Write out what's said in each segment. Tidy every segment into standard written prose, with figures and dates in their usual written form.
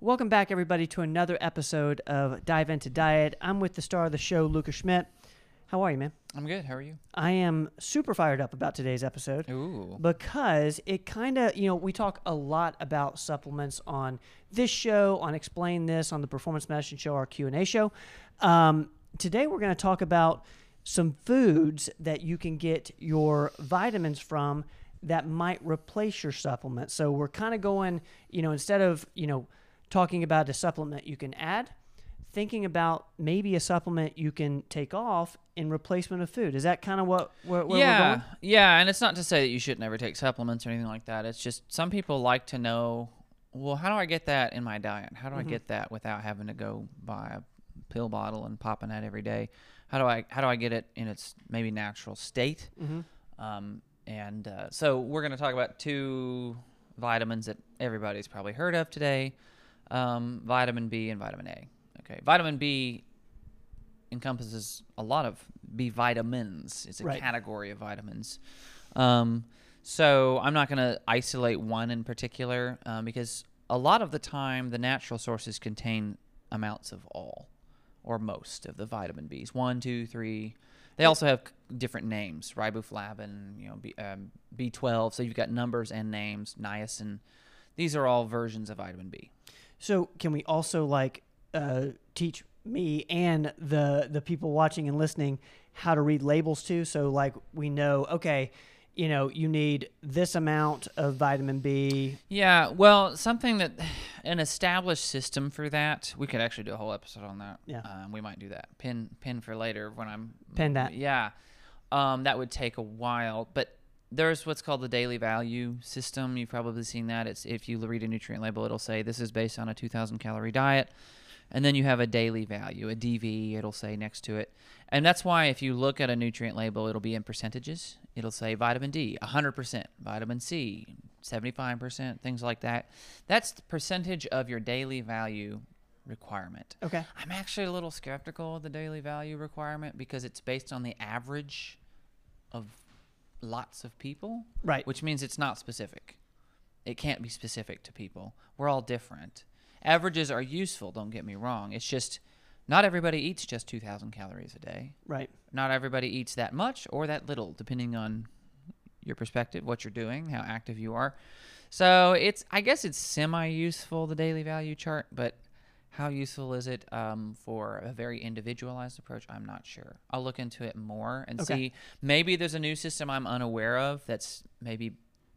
Welcome back, everybody, to another episode of Dive Into Diet. I'm with the star of the show, Lucas Schmidt. How are you, man? I'm good. How are you? I am super fired up about today's episode. Ooh. Because it kind of, we talk a lot about supplements on this show, on Explain This, on the Performance Medicine Show, our Q&A show. Today, we're going to talk about some foods that you can get your vitamins from that might replace your supplement. So we're kind of going, instead of, talking about a supplement you can add, thinking about maybe a supplement you can take off in replacement of food. Is that kind of where we're going? Yeah, and it's not to say that you should never take supplements or anything like that. It's just some people like to know, well, how do I get that in my diet? How do I get that without having to go buy a pill bottle and popping that every day? How do I get it in its maybe natural state? So we're going to talk about two vitamins that everybody's probably heard of today. Vitamin B and vitamin A. Okay, vitamin B encompasses a lot of B vitamins. It's a category of vitamins. So I'm not going to isolate one in particular because a lot of the time the natural sources contain amounts of all or most of the vitamin Bs. 1, 2, 3. They also have different names, riboflavin, B12. So you've got numbers and names, niacin. These are all versions of vitamin B. So can we also teach me and the people watching and listening how to read labels too? So we know, okay, you need this amount of vitamin B. Yeah, well, an established system for that, we could actually do a whole episode on that. Yeah. We might do that. Pin for later when I'm... Pin that. Yeah. That would take a while, but there's what's called the daily value system. You've probably seen that. It's if you read a nutrient label, it'll say this is based on a 2,000 calorie diet. And then you have a daily value, a DV, it'll say next to it. And that's why if you look at a nutrient label, it'll be in percentages. It'll say vitamin D, 100%, vitamin C, 75%, things like that. That's the percentage of your daily value requirement. Okay. I'm actually a little skeptical of the daily value requirement because it's based on the average of lots of people. Right. Which means it's not specific. It can't be specific to people. We're all different. Averages are useful, don't get me wrong. It's just not everybody eats just 2,000 calories a day. Right. Not everybody eats that much or that little, depending on your perspective, what you're doing, how active you are. So I guess it's semi-useful, the daily value chart, but how useful is it for a very individualized approach? I'm not sure. I'll look into it more and see. Maybe there's a new system I'm unaware of that's maybe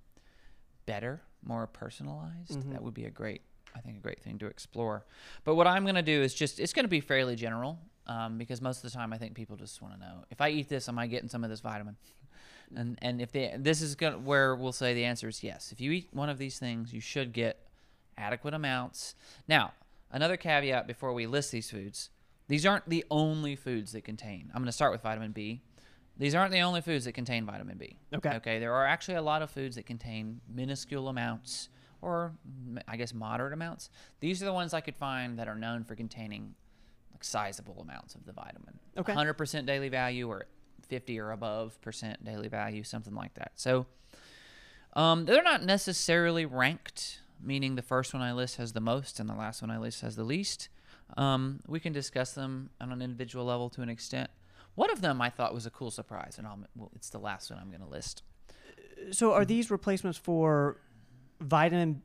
better, more personalized. That would be a great thing to explore. But what I'm going to do is it's going to be fairly general because most of the time I think people just want to know, if I eat this, am I getting some of this vitamin? And if this is where we'll say the answer is yes. If you eat one of these things, you should get adequate amounts. Now, another caveat before we list these foods, these aren't the only foods that contain. I'm going to start with vitamin B. These aren't the only foods that contain vitamin B. Okay. There are actually a lot of foods that contain minuscule amounts or I guess moderate amounts. These are the ones I could find that are known for containing sizable amounts of the vitamin. 100% daily value or 50 or above % daily value, something like that. So they're not necessarily ranked, meaning the first one I list has the most and the last one I list has the least. We can discuss them on an individual level to an extent. One of them I thought was a cool surprise, and it's the last one I'm going to list. So are these replacements for vitamin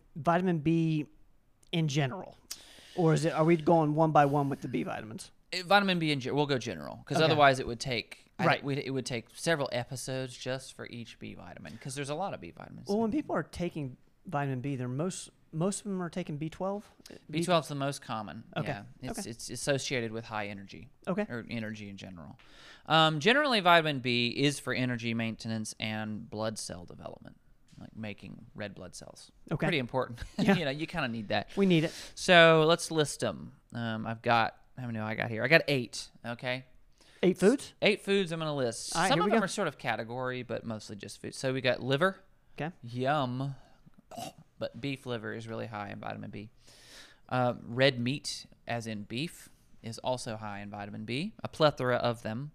B in general, or are we going one by one with the B vitamins? Vitamin B we'll go general because otherwise it would take it would take several episodes just for each B vitamin because there's a lot of B vitamins. Well, when people are taking vitamin B, most of them are taking B12. B12 is the most common. Okay. Yeah, it's associated with high energy. Okay. Or energy in general. Generally, vitamin B is for energy maintenance and blood cell development, like making red blood cells. Okay. Pretty important. Yeah. You kind of need that. We need it. So let's list them. I've got, how many do I got here? I got 8, okay? 8 foods? 8 foods I'm going to list. All right, some of them go. are sort of category, but mostly just food. So we got liver. Okay. Yum. But beef liver is really high in vitamin B. Red meat, as in beef, is also high in vitamin B. A plethora of them.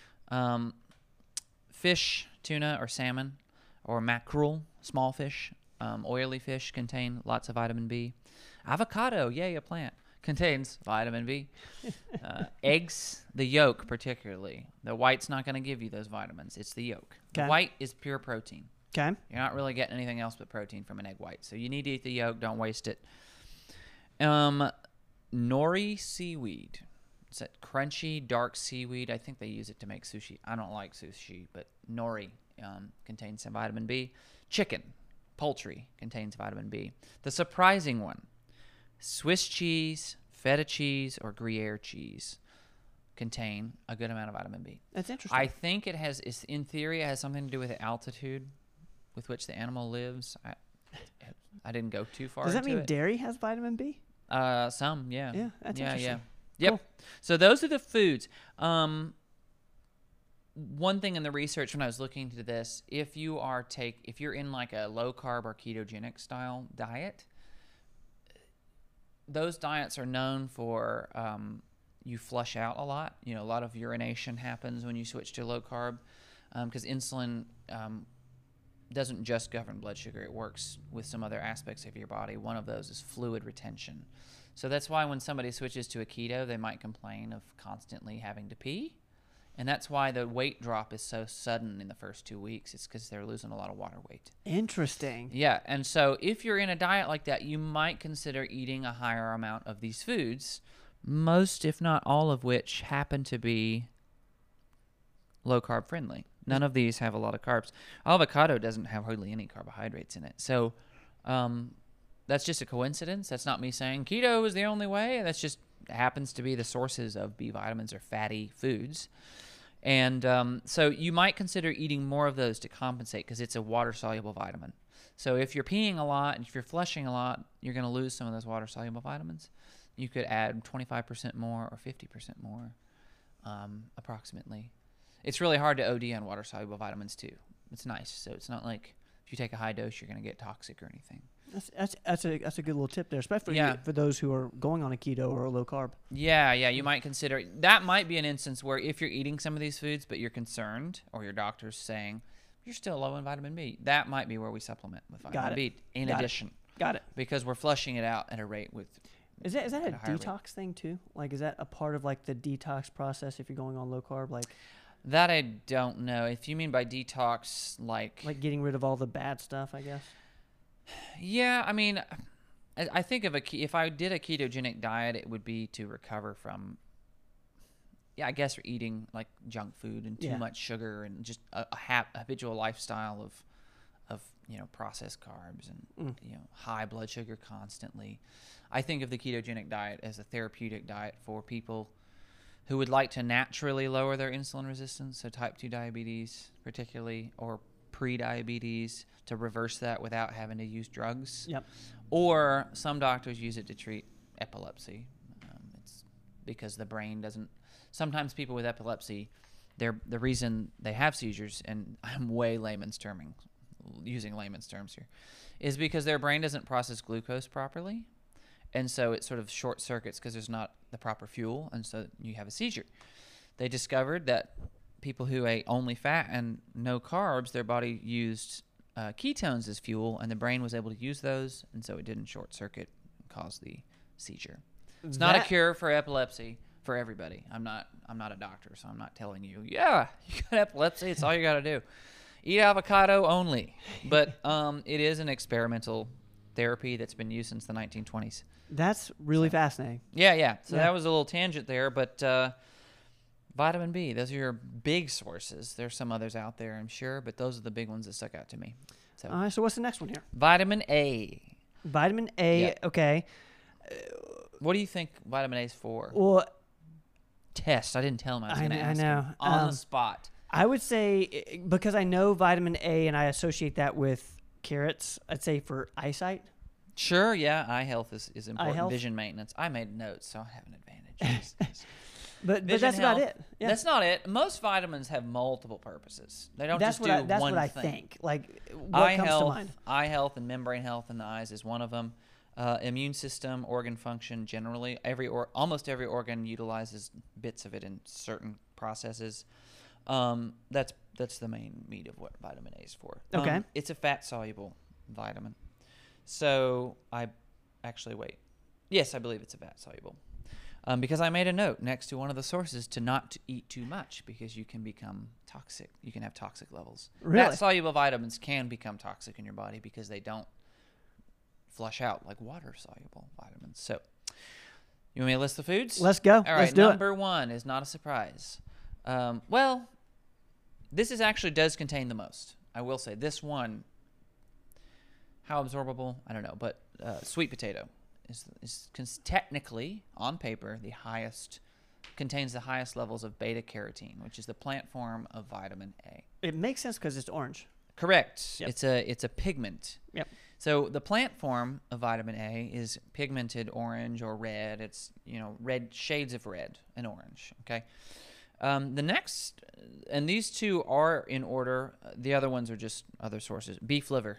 Fish, tuna or salmon, or mackerel, small fish, oily fish contain lots of vitamin B. Avocado, yay, a plant. Contains vitamin B. Eggs, the yolk particularly. The white's not going to give you those vitamins. It's the yolk. The Okay. white is pure protein. Okay. You're not really getting anything else but protein from an egg white. So you need to eat the yolk. Don't waste it. Nori seaweed. It's that crunchy, dark seaweed. I think they use it to make sushi. I don't like sushi, but nori contains some vitamin B. Chicken, poultry contains vitamin B. The surprising one, Swiss cheese, feta cheese, or Gruyere cheese contain a good amount of vitamin B. That's interesting. I think in theory, it has something to do with the altitude with which the animal lives. I didn't go too far Does that into mean it. dairy has vitamin B? Some, yeah. Yeah, that's interesting. Yeah. Yep. Cool. So those are the foods. One thing in the research when I was looking into this, if you're in like a low carb or ketogenic style diet, those diets are known for you flush out a lot. You know, a lot of urination happens when you switch to low carb because insulin doesn't just govern blood sugar. It works with some other aspects of your body. One of those is fluid retention. So that's why when somebody switches to a keto, they might complain of constantly having to pee. And that's why the weight drop is so sudden in the first 2 weeks. It's because they're losing a lot of water weight. Interesting. Yeah, and so if you're in a diet like that, you might consider eating a higher amount of these foods, most, if not all of which, happen to be low-carb friendly. None of these have a lot of carbs. Avocado doesn't have hardly any carbohydrates in it. So that's just a coincidence. That's not me saying keto is the only way. That's just happens to be the sources of B vitamins or fatty foods. And so you might consider eating more of those to compensate because it's a water-soluble vitamin. So if you're peeing a lot and if you're flushing a lot, you're going to lose some of those water-soluble vitamins. You could add 25% more or 50% more, approximately. It's really hard to OD on water-soluble vitamins too. It's nice. So it's not like if you take a high dose, you're going to get toxic or anything. That's a good little tip there, especially Yeah. for those who are going on a keto or a low carb. Yeah, you might consider that might be an instance where if you're eating some of these foods but you're concerned or your doctor's saying you're still low in vitamin B, that might be where we supplement with vitamin B in addition. Got it. Because we're flushing it out at a rate with Is that a higher rate. detox thing too? Like, is that a part of like the detox process if you're going on low carb? Like that I don't know. If you mean by detox, like getting rid of all the bad stuff, I guess. yeah, I mean, I think if I did a ketogenic diet, it would be to recover from, I guess eating like junk food and too much sugar and just a habitual lifestyle of processed carbs and high blood sugar constantly. I think of the ketogenic diet as a therapeutic diet for people who would like to naturally lower their insulin resistance, so type 2 diabetes particularly, or pre-diabetes, to reverse that without having to use drugs. Yep. Or some doctors use it to treat epilepsy. It's because the brain doesn't. Sometimes people with epilepsy, the reason they have seizures, and I'm using layman's terms here, is because their brain doesn't process glucose properly, and so it sort of short circuits because there's not the proper fuel, and so you have a seizure. They discovered that people who ate only fat and no carbs, their body used ketones as fuel, and the brain was able to use those, and so it didn't short circuit and cause the seizure. It's not a cure for epilepsy for everybody. I'm not a doctor, so I'm not telling you, you got epilepsy, it's all you got to do. Eat avocado only. But it is an experimental therapy that's been used since the 1920s. That's really fascinating. Yeah. So that was a little tangent there, but vitamin B, those are your big sources. There's some others out there, I'm sure, but those are the big ones that stuck out to me. So, All right, so what's the next one here? vitamin A. Vitamin A, Yeah. okay. What do you think vitamin A is for? Well, Test. I didn't tell him I was going to I ask know. him. On the spot. I would say, because I know vitamin A and I associate that with carrots, I'd say for eyesight. Sure, yeah. Eye health is important. health? Vision maintenance. I made notes, so I have an advantage. But Vision that's about health. it. Yeah. That's not it. Most vitamins have multiple purposes. They don't just do one thing. That's what I think. Like, what comes to mind? Eye health and membrane health in the eyes is one of them. Immune system, organ function generally. Almost every organ utilizes bits of it in certain processes. That's the main meat of what vitamin A is for. Okay. It's a fat-soluble vitamin. So wait. Yes, I believe it's a vat soluble. Because I made a note next to one of the sources to not to eat too much because you can become toxic. You can have toxic levels. Really? Vat soluble vitamins can become toxic in your body because they don't flush out like water soluble vitamins. So, you want me to list the foods? Let's go. All right, Let's do it. number 1 is not a surprise. Well, this actually does contain the most. I will say this one. How absorbable? I don't know, but sweet potato is technically on paper contains the highest levels of beta carotene, which is the plant form of vitamin A. It makes sense because it's orange. Correct. Yep. It's a pigment. Yep. So the plant form of vitamin A is pigmented orange or red. It's red shades of red and orange. Okay. The next, and these two are in order. The other ones are just other sources. Beef liver.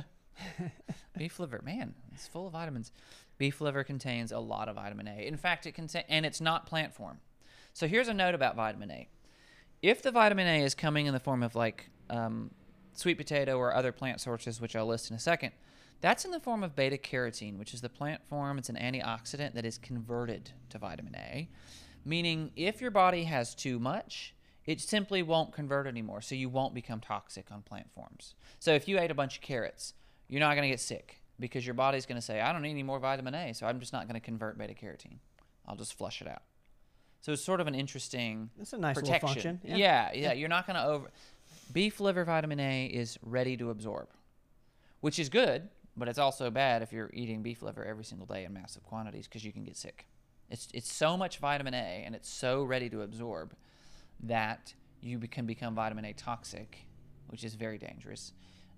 Beef liver, man, it's full of vitamins. Beef liver contains a lot of vitamin A. In fact, and it's not plant form. So here's a note about vitamin A. If the vitamin A is coming in the form of like sweet potato or other plant sources, which I'll list in a second, that's in the form of beta carotene, which is the plant form. It's an antioxidant that is converted to vitamin A, meaning if your body has too much, it simply won't convert anymore, so you won't become toxic on plant forms. So if you ate a bunch of carrots, you're not going to get sick because your body's going to say, I don't need any more vitamin A, so I'm just not going to convert beta carotene. I'll just flush it out. So it's sort of an interesting That's a nice protection. little function. Yeah. You're not going to Beef liver vitamin A is ready to absorb, which is good, but it's also bad if you're eating beef liver every single day in massive quantities because you can get sick. It's so much vitamin A and it's so ready to absorb that you can become vitamin A toxic, which is very dangerous.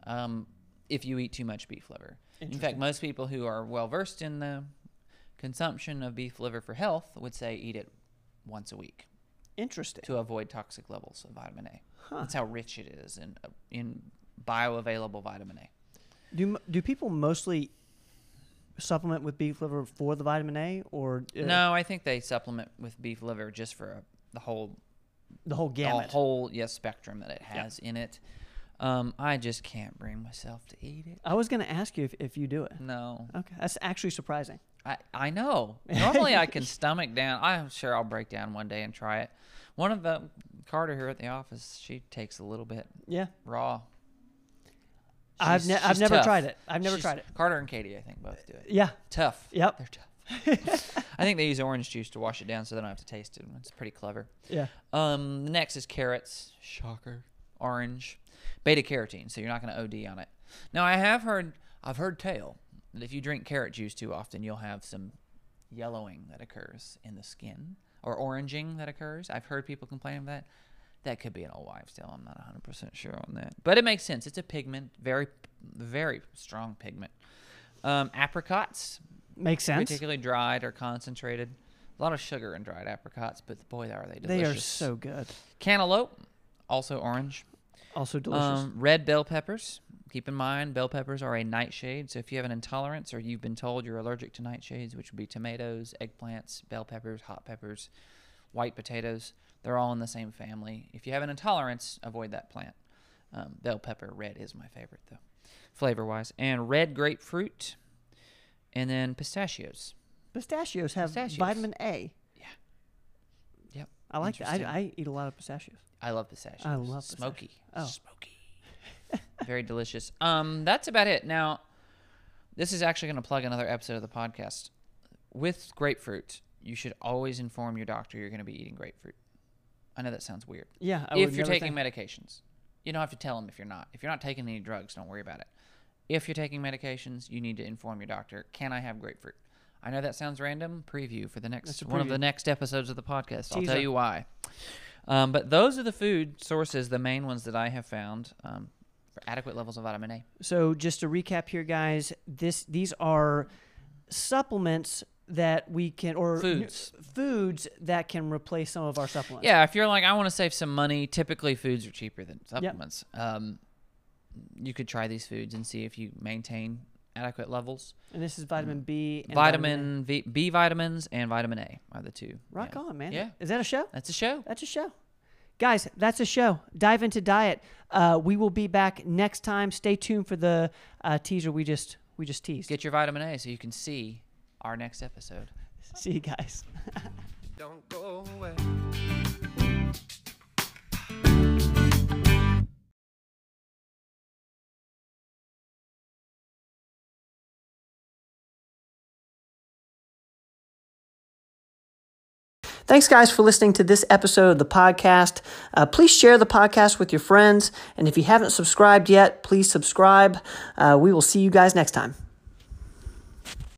If you eat too much beef liver. In fact, most people who are well versed in the consumption of beef liver for health would say eat it once a week. Interesting. To avoid toxic levels of vitamin A. Huh. That's how rich it is in bioavailable vitamin A. Do people mostly supplement with beef liver for the vitamin A, or No, I think they supplement with beef liver just for the whole gamut? The whole spectrum that it has in it. I just can't bring myself to eat it. I was going to ask you if you do it. No. Okay, that's actually surprising. I know. Normally I can stomach down. I'm sure I'll break down one day and try it. One of the Carter here at the office, she takes a little bit Yeah. raw. I've She's never tough. tried it. I've never tried it. Carter and Katie, I think, both do it. Yeah. Tough. Yep. They're tough. I think they use orange juice to wash it down so they don't have to taste it. It's pretty clever. Yeah. The next is carrots. Shocker. Orange. Beta carotene, so you're not going to OD on it. Now, I've heard tale that if you drink carrot juice too often, you'll have some yellowing that occurs in the skin or oranging that occurs. I've heard people complain of that. That could be an old wives' tale. I'm not 100% sure on that. But it makes sense. It's a pigment, very, very strong pigment. Apricots. Makes sense. Particularly dried or concentrated. A lot of sugar in dried apricots, but boy, are they delicious. They are so good. Cantaloupe, also orange. Also delicious. Red bell peppers. Keep in mind, bell peppers are a nightshade. So if you have an intolerance or you've been told you're allergic to nightshades, which would be tomatoes, eggplants, bell peppers, hot peppers, white potatoes, they're all in the same family. If you have an intolerance, avoid that plant. Bell pepper red is my favorite, though, flavor-wise. And red grapefruit, and then pistachios. Pistachios have vitamin A. Yeah. Yep. I like that. I eat a lot of pistachios. I love pistachios. I love smoky. pistachios. Oh. Smoky. Very delicious. That's about it. Now, this is actually going to plug another episode of the podcast. With grapefruit, you should always inform your doctor you're going to be eating grapefruit. I know that sounds weird. Yeah. If you're taking medications, you don't have to tell them if you're not. If you're not taking any drugs, don't worry about it. If you're taking medications, you need to inform your doctor, can I have grapefruit? I know that sounds random. Preview for the next one of the next episodes of the podcast. I'll tell you why. But those are the food sources, the main ones that I have found for adequate levels of vitamin A. So just to recap here, guys, these are supplements that we can, or foods that can replace some of our supplements. Yeah, if you're like, I want to save some money, typically foods are cheaper than supplements. Yep. You could try these foods and see if you maintain adequate levels. And this is vitamin B. And B vitamins and vitamin A are the two. Rock on, man. Yeah. Is that a show? That's a show. That's a show. Guys, that's a show. Dive into diet. We will be back next time. Stay tuned for the teaser we just teased. Get your vitamin A so you can see our next episode. See you guys. Don't go away. Thanks, guys, for listening to this episode of the podcast. Please share the podcast with your friends. And if you haven't subscribed yet, please subscribe. We will see you guys next time.